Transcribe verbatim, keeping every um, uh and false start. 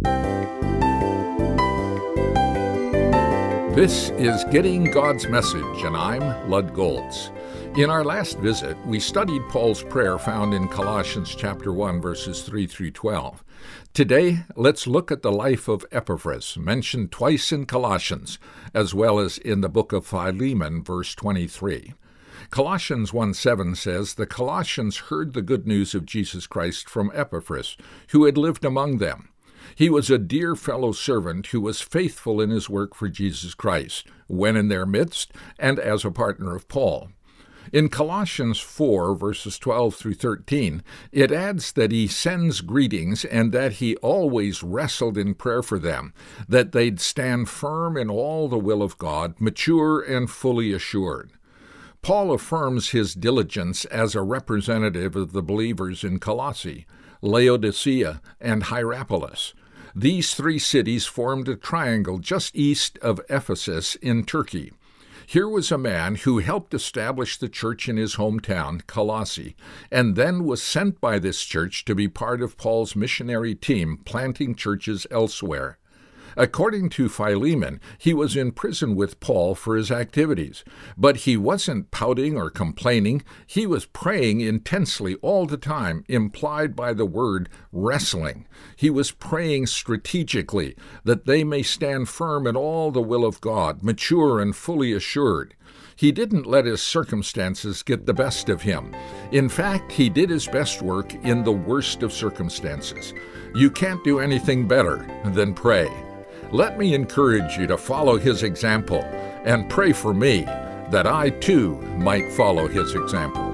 This is Getting God's Message, and I'm Lud Goltz. In our last visit, we studied Paul's prayer found in Colossians chapter one, verses three through twelve. Today, let's look at the life of Epaphras, mentioned twice in Colossians, as well as in the book of Philemon, verse twenty-three. Colossians one seven says, "The Colossians heard the good news of Jesus Christ from Epaphras, who had lived among them. He was a dear fellow servant who was faithful in his work for Jesus Christ, when in their midst, and as a partner of Paul." In Colossians four, verses twelve through thirteen, it adds that he sends greetings and that he always wrestled in prayer for them, that they'd stand firm in all the will of God, mature and fully assured. Paul affirms his diligence as a representative of the believers in Colossae, Laodicea, and Hierapolis. These three cities formed a triangle just east of Ephesus in Turkey. Here was a man who helped establish the church in his hometown, Colossae, and then was sent by this church to be part of Paul's missionary team planting churches elsewhere. According to Philemon, he was in prison with Paul for his activities, but he wasn't pouting or complaining. He was praying intensely all the time, implied by the word wrestling. He was praying strategically, that they may stand firm in all the will of God, mature and fully assured. He didn't let his circumstances get the best of him. In fact, he did his best work in the worst of circumstances. You can't do anything better than pray. Let me encourage you to follow his example and pray for me that I too might follow his example.